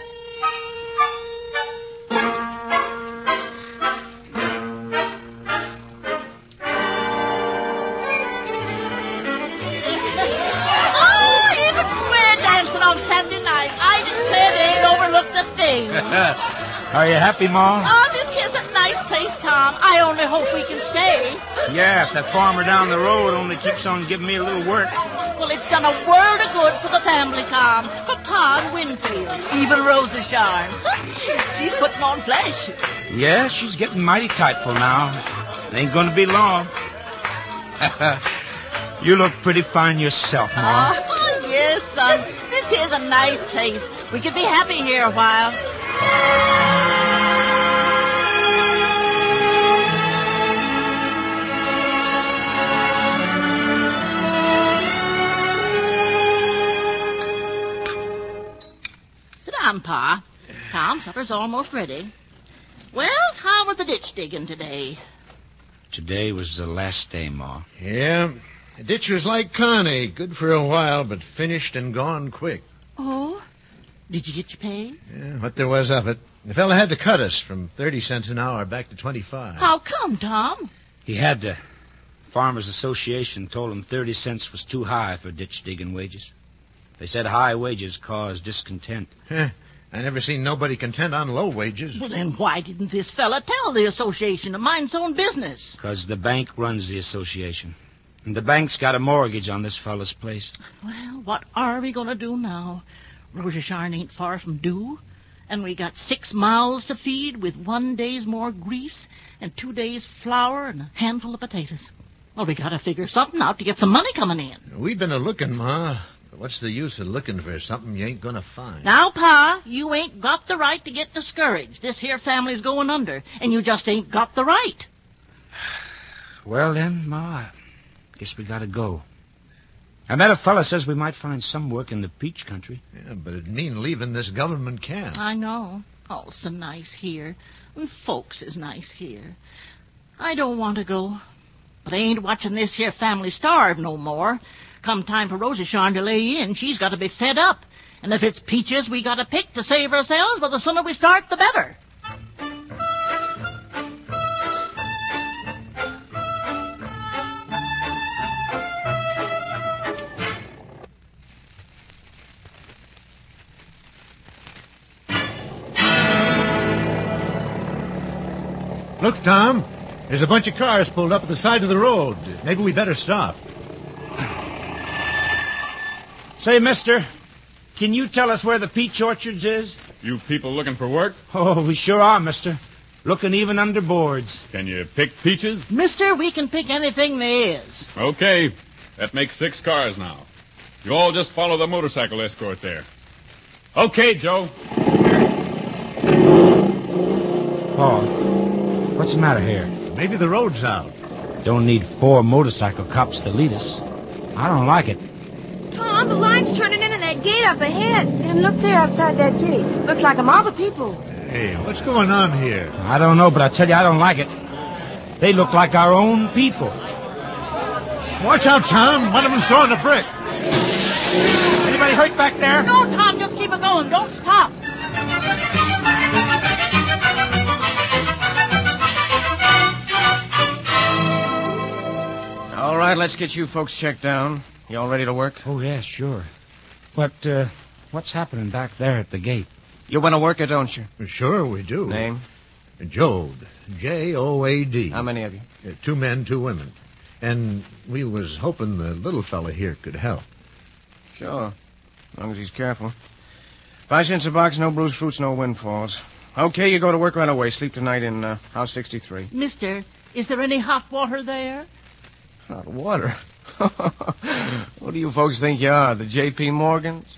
S8: Oh, even square dancing on Saturday night. I declare they ain't overlooked a thing.
S3: Are you happy, Ma?
S8: Oh, this here's a nice place, Tom. I only hope we can stay.
S3: Yeah, if that farmer down the road only keeps on giving me a little work.
S8: Well, it's done a world of good for the family, Tom. For Pa and Winfield. Even Rosa Sharn. She's putting on flesh.
S3: Yeah, she's getting mighty tightful now. It ain't going to be long. You look pretty fine yourself, Ma.
S8: Oh, yes, son. This here's a nice place. We could be happy here a while. Sit down, Pa. Tom, supper's almost ready. Well, how was the ditch digging today?
S3: Today was the last day, Ma.
S6: Yeah, the ditch was like Connie. Good for a while, but finished and gone quick.
S8: Oh? Did you get your pay?
S6: Yeah, what there was of it. The fella had to cut us from thirty cents an hour back to twenty-five.
S8: How come, Tom?
S3: He had to. Farmers Association told him thirty cents was too high for ditch digging wages. They said high wages caused discontent.
S6: Huh. I never seen nobody content on low wages.
S8: Well, then why didn't this fella tell the association to mind his own business?
S3: Because the bank runs the association. And the bank's got a mortgage on this fella's place.
S8: Well, what are we going to do now? Rosa Sharn ain't far from due. And we got six mouths to feed with one day's more grease and two days' flour and a handful of potatoes. Well, we got to figure something out to get some money coming in.
S6: We've been a-looking, Ma. But what's the use of looking for something you ain't going to find?
S8: Now, Pa, you ain't got the right to get discouraged. This here family's going under, and you just ain't got the right.
S3: Well, then, Ma, I guess we got to go. I met a fella says we might find some work in the peach country.
S6: Yeah, but it'd mean leaving this government camp.
S8: I know. Oh, so nice here. And folks is nice here. I don't want to go. But I ain't watching this here family starve no more. Come time for Rosa Sharn to lay in, she's got to be fed up. And if it's peaches we got to pick to save ourselves, well, the sooner we start, the better.
S6: Look, Tom, there's a bunch of cars pulled up at the side of the road. Maybe we better stop.
S3: Say, mister, can you tell us where the peach orchards is?
S21: You people looking for work?
S3: Oh, we sure are, mister. looking even under boards.
S21: Can you pick peaches?
S8: Mister, we can pick anything there is.
S21: Okay. That makes six cars now. You all just follow the motorcycle escort there. Okay, Joe.
S3: Paul, what's the matter here?
S10: Maybe the road's out.
S3: Don't need four motorcycle cops to lead us. I don't like it.
S4: Tom, the line's turning into that gate up ahead.
S11: And look there outside that gate. Looks like a mob of people.
S10: Hey, what's going on here?
S3: I don't know, but I tell you, I don't like it. They look like our own people.
S10: Watch out, Tom. One of them's throwing a brick.
S3: Anybody hurt back there?
S8: No, Tom, just keep it going. Don't stop.
S12: All right, let's get you folks checked down. You all ready to work?
S3: Oh, yeah, sure. But, uh, what's happening back there at the gate?
S12: You want to work it, don't you?
S10: Sure, we do.
S12: Name?
S10: Joad. J O A D.
S12: How many of you?
S10: Uh, two men, two women. And we was hoping the little fella here could help.
S12: Sure. As long as he's careful. Five cents a box, no bruised fruits, no windfalls. Okay, you go to work right away. Sleep tonight in uh, house sixty-three.
S8: Mister, is there any hot water there?
S12: Hot water? What do you folks think you are, the J P. Morgans?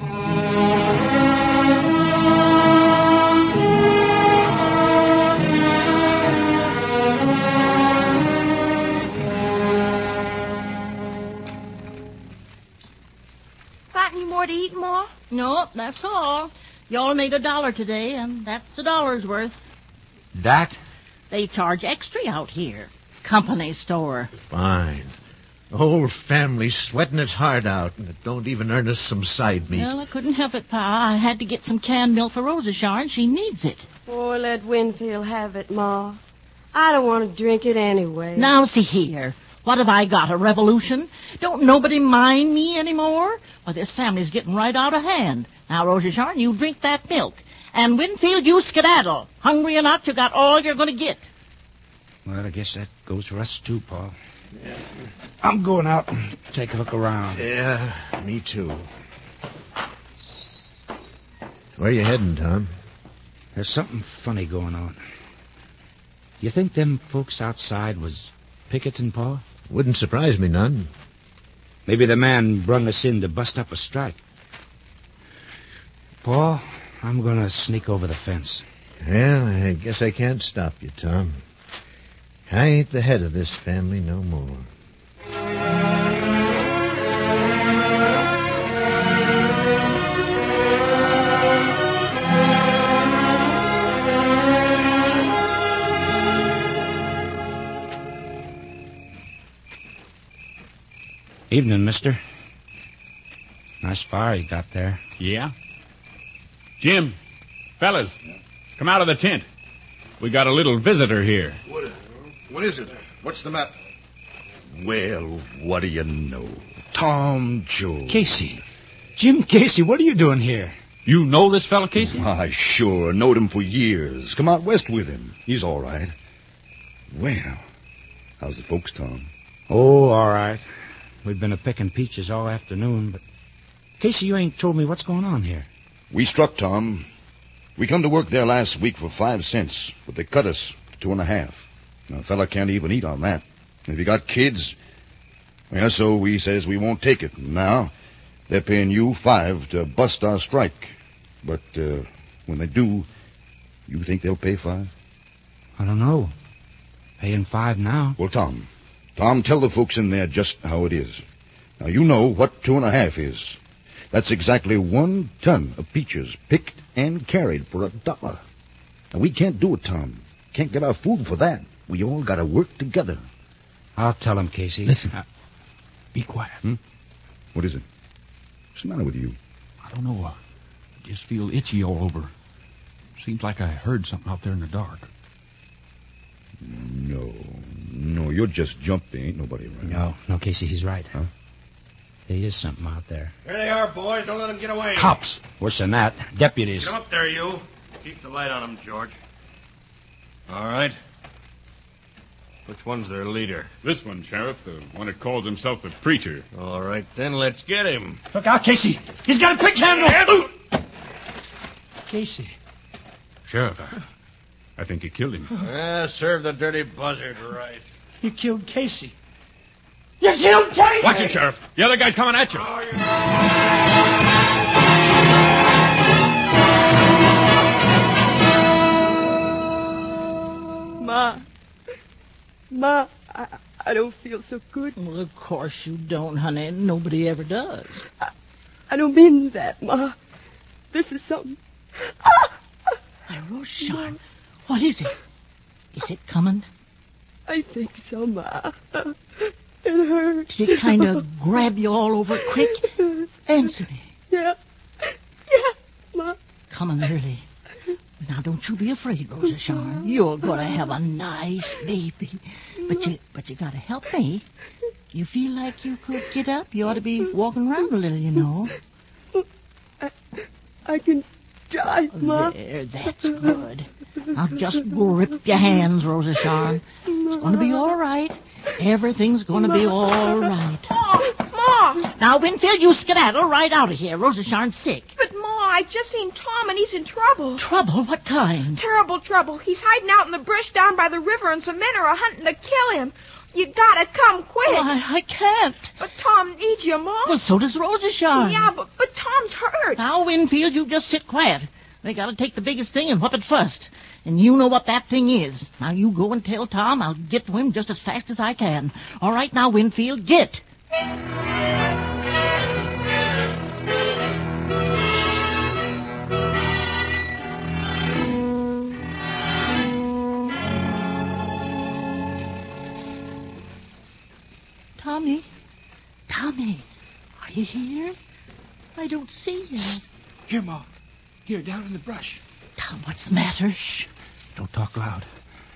S4: Got any more to eat, Ma?
S8: No, that's all. Y'all made a dollar today, and that's a dollar's worth.
S3: That?
S8: They charge extra out here. Company store.
S10: Fine. The whole family's sweating its heart out, and it don't even earn us some side meat.
S8: Well, I couldn't help it, Pa. I had to get some canned milk for Rosa Shar, and she needs it.
S11: Oh, let Winfield have it, Ma. I don't want to drink it anyway.
S8: Now, see here. What have I got, a revolution? Don't nobody mind me anymore? Well, this family's getting right out of hand. Now, Rosa Shar, you drink that milk. And Winfield, you skedaddle. Hungry or not, you got all you're going to get.
S3: Well, I guess that goes for us, too, Paul. I'm going out and take a look around.
S10: Yeah, me too. Where you heading, Tom?
S3: There's something funny going on. You think them folks outside was picketing, Paul?
S10: Wouldn't surprise me none.
S3: Maybe the man brung us in to bust up a strike. Paul, I'm going to sneak over the fence.
S10: Well, I guess I can't stop you, Tom. I ain't the head of this family no more.
S3: Evening, mister. Nice fire you got there.
S21: Yeah? Jim, fellas, come out of the tent. We got a little visitor here.
S5: What, what is it? What's the matter? Well, what do you know? Tom Joad.
S3: Casey. Jim Casey, what are you doing here?
S21: You know this fella, Casey?
S5: I sure knowed him for years. Come out west with him. He's all right. Well, how's the folks, Tom?
S3: Oh, all right. We've been a-picking peaches all afternoon, but... Casey, you ain't told me what's going on here.
S5: We struck, Tom. We come to work there last week for five cents, but they cut us to two and a half. Now, a fella can't even eat on that. If you got kids... Well, so we says we won't take it. Now, they're paying you five to bust our strike. But, uh, when they do, you think they'll pay five?
S3: I don't know. Paying five now.
S5: Well, Tom... Tom, tell the folks in there just how it is. Now, you know what two and a half is. That's exactly one ton of peaches picked and carried for a dollar. Now, we can't do it, Tom. Can't get our food for that. We all got to work together.
S3: I'll tell him, Casey.
S9: Listen. I... Be quiet.
S5: Hmm? What is it? What's the matter with you?
S9: I don't know. I just feel itchy all over. Seems like I heard something out there in the dark.
S5: No, no, you're just jumped. There ain't nobody around.
S3: No, no, Casey, he's right. Huh? There is something out there.
S7: Here they are, boys. Don't let them get away.
S3: Cops. Worse than that. Deputies.
S7: Get up there, you. Keep the light on them, George. All right. Which one's their leader?
S21: This one, Sheriff, the one that calls himself the preacher.
S7: All right, then let's get him.
S3: Look out, Casey. He's got a pick handle. Casey.
S9: Sheriff, I,
S21: I think you killed him.
S20: Yeah, serve the dirty buzzard right.
S3: You killed Casey.
S11: You killed Casey!
S21: Watch it, Sheriff. The other guy's coming at you.
S11: Oh, yeah. Ma. Ma, I, I don't feel so good.
S8: Well, of course you don't, honey. Nobody ever does.
S11: I, I don't mean that, Ma. This is something. Ah!
S8: Hey, Rochard, what is it? Is it coming?
S11: I think so, Ma. It hurts.
S8: Did it kind of grab you all over quick? Answer me.
S11: Yeah. Yeah, Ma.
S8: Coming early. Now, don't you be afraid, Rosa Shawn. You're going to have a nice baby. But you but you got to help me. You feel like you could get up? You ought to be walking around a little, you know.
S11: I, I can try, Ma.
S8: There, that's good. Now, just grip your hands, Rosa Shawn. It's going to be all right. Everything's going to be all right.
S4: Ma! Ma!
S8: Now, Winfield, you skedaddle right out of here. Rosa Shawn's sick.
S4: But, Ma, I just seen Tom and he's in trouble.
S8: Trouble? What kind?
S4: Terrible trouble. He's hiding out in the brush down by the river and some men are hunting to kill him. You gotta come quick.
S8: Oh, I, I can't.
S4: But Tom needs you, Ma.
S8: Well, so does Rosa Shawn.
S4: Yeah, but, but Tom's hurt.
S8: Now, Winfield, you just sit quiet. They gotta take the biggest thing and whoop it first. And you know what that thing is. Now, you go and tell Tom I'll get to him just as fast as I can. All right, now, Winfield, get. Tommy? Tommy, are you here? I don't see you.
S3: Here, Ma. Here, down in the brush.
S8: Tom, what's the matter?
S3: Shh. Don't talk loud.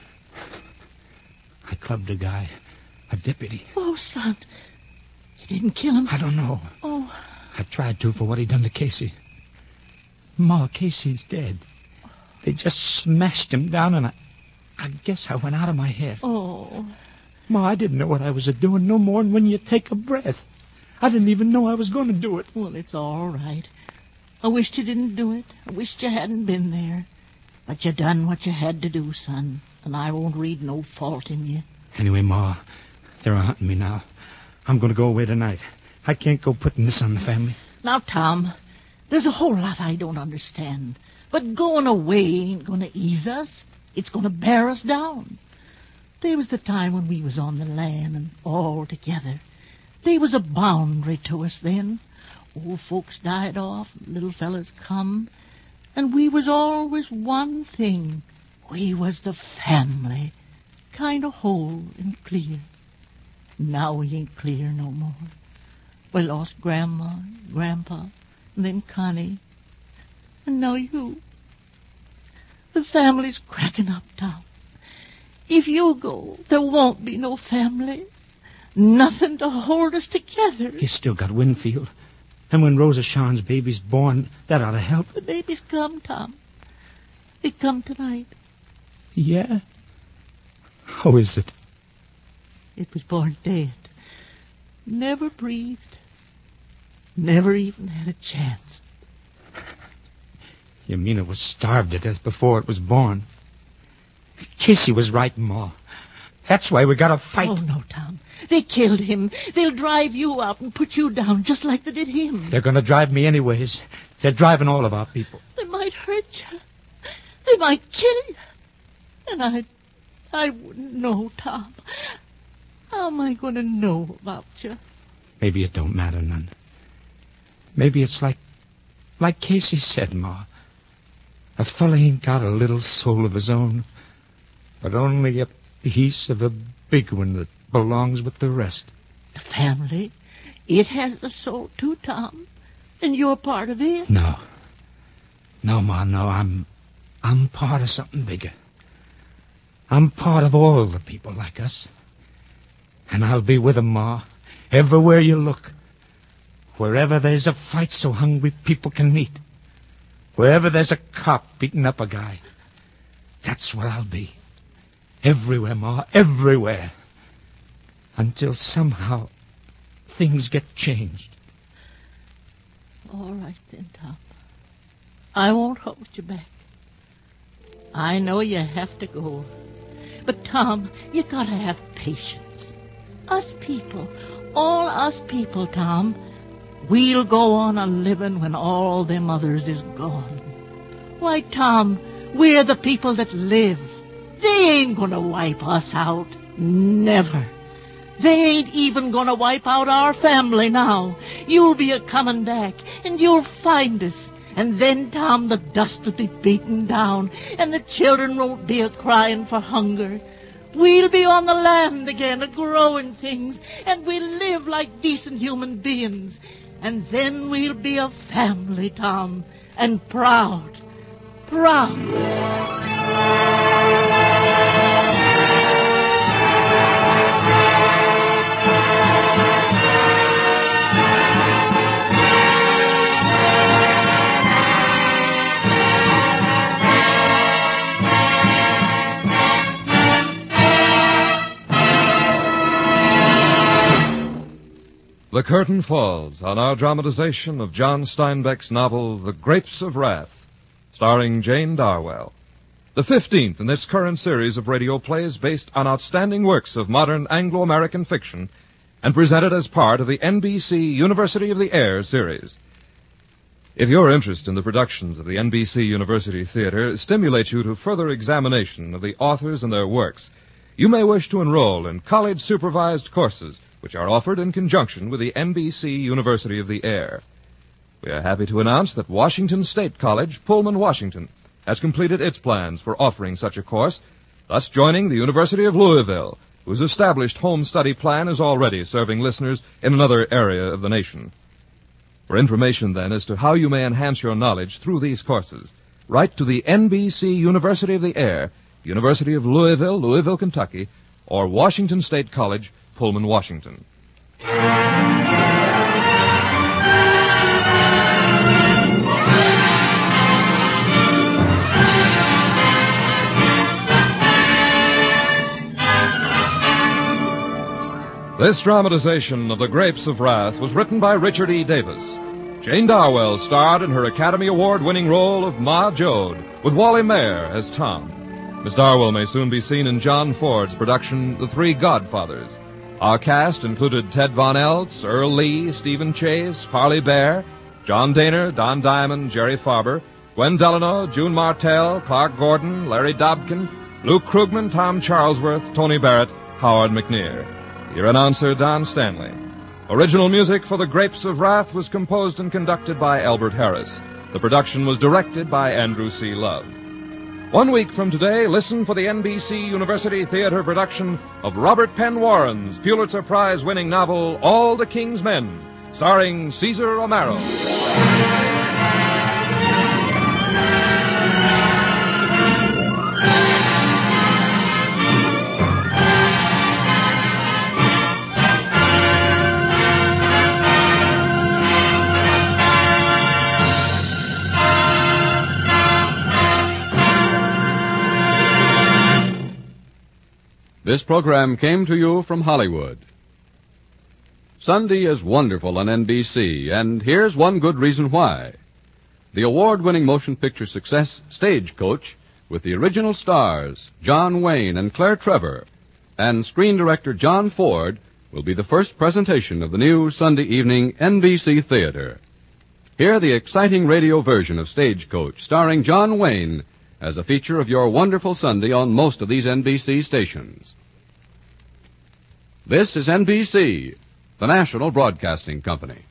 S3: I clubbed a guy, a deputy.
S8: Oh, son. You didn't kill him?
S3: I don't know.
S8: Oh.
S3: I tried to for what he done to Casey. Ma, Casey's dead. They just smashed him down, and I, I guess I went out of my head.
S8: Oh.
S3: Ma, I didn't know what I was a-doing no more than when you take a breath. I didn't even know I was going to do it.
S8: Well, it's all right. I wished you didn't do it. I wished you hadn't been there. But you done what you had to do, son. And I won't read no fault in you.
S3: Anyway, Ma, they're hunting me now. I'm going to go away tonight. I can't go putting this on the family.
S8: Now, Tom, there's a whole lot I don't understand. But going away ain't going to ease us. It's going to bear us down. There was the time when we was on the land and all together. There was a boundary to us then. Old folks died off, little fellas come. And we was always one thing. We was the family. Kind of whole and clear. Now we ain't clear no more. We lost Grandma, Grandpa, and then Connie. And now you. The family's cracking up, Tom. If you go, there won't be no family. Nothing to hold us together.
S3: You still got Winfield. And when Rosa Shawn's baby's born, that ought to help.
S8: The baby's come, Tom. They come tonight.
S3: Yeah? How is it?
S8: It was born dead. Never breathed. Never even had a chance.
S3: You mean it was starved to death before it was born? Casey was right, Ma. That's why we gotta fight.
S8: Oh, no, Tom. They killed him. They'll drive you out and put you down just like they did him.
S3: They're gonna drive me anyways. They're driving all of our people.
S8: They might hurt you. They might kill you. And I... I wouldn't know, Tom. How am I going to know about you?
S3: Maybe it don't matter none. Maybe it's like... like Casey said, Ma. A fella ain't got a little soul of his own, but only a piece of a big one that belongs with the rest.
S8: The family? It has a soul too, Tom. And you're part of it.
S3: No. No, Ma, no. I'm... I'm part of something bigger. I'm part of all the people like us. And I'll be with 'em, Ma, everywhere you look. Wherever there's a fight so hungry people can meet. Wherever there's a cop beating up a guy. That's where I'll be. Everywhere, Ma, everywhere. Until somehow things get changed.
S8: All right then, Tom. I won't hold you back. I know you have to go. But, Tom, you gotta have patience. Us people, all us people, Tom, we'll go on a living when all them others is gone. Why, Tom, we're the people that live. They ain't gonna wipe us out. Never. They ain't even gonna wipe out our family now. You'll be a-comin' back, and you'll find us. And then, Tom, the dust will be beaten down, and the children won't be a-crying for hunger. We'll be on the land again, a-growing things, and we'll live like decent human beings. And then we'll be a family, Tom, and proud, proud.
S1: The curtain falls on our dramatization of John Steinbeck's novel, The Grapes of Wrath, starring Jane Darwell. The fifteenth in this current series of radio plays based on outstanding works of modern Anglo-American fiction and presented as part of the N B C University of the Air series. If your interest in the productions of the N B C University Theater stimulates you to further examination of the authors and their works, you may wish to enroll in college-supervised courses which are offered in conjunction with the N B C University of the Air. We are happy to announce that Washington State College, Pullman, Washington, has completed its plans for offering such a course, thus joining the University of Louisville, whose established home study plan is already serving listeners in another area of the nation. For information, then, as to how you may enhance your knowledge through these courses, write to the N B C University of the Air, University of Louisville, Louisville, Kentucky, or Washington State College, Pullman, Washington. This dramatization of The Grapes of Wrath was written by Richard E. Davis. Jane Darwell starred in her Academy Award-winning role of Ma Jode, with Wally Mayer as Tom. Miss Darwell may soon be seen in John Ford's production, The Three Godfathers. Our cast included Ted Von Eltz, Earl Lee, Stephen Chase, Parley Bear, John Daner, Don Diamond, Jerry Farber, Gwen Delano, June Martell, Clark Gordon, Larry Dobkin, Luke Krugman, Tom Charlesworth, Tony Barrett, Howard McNear. Your announcer, Don Stanley. Original music for The Grapes of Wrath was composed and conducted by Albert Harris. The production was directed by Andrew C. Love. One week from today, listen for the N B C University Theater production of Robert Penn Warren's Pulitzer Prize-winning novel, All the King's Men, starring Cesar Romero.
S18: This program came to you from Hollywood. Sunday is wonderful on N B C, and here's one good reason why. The award-winning motion picture success Stagecoach, with the original stars, John Wayne and Claire Trevor, and screen director John Ford, will be the first presentation of the new Sunday evening N B C Theater. Hear the exciting radio version of Stagecoach, starring John Wayne, as a feature of your wonderful Sunday on most of these N B C stations. This is N B C, the national broadcasting company.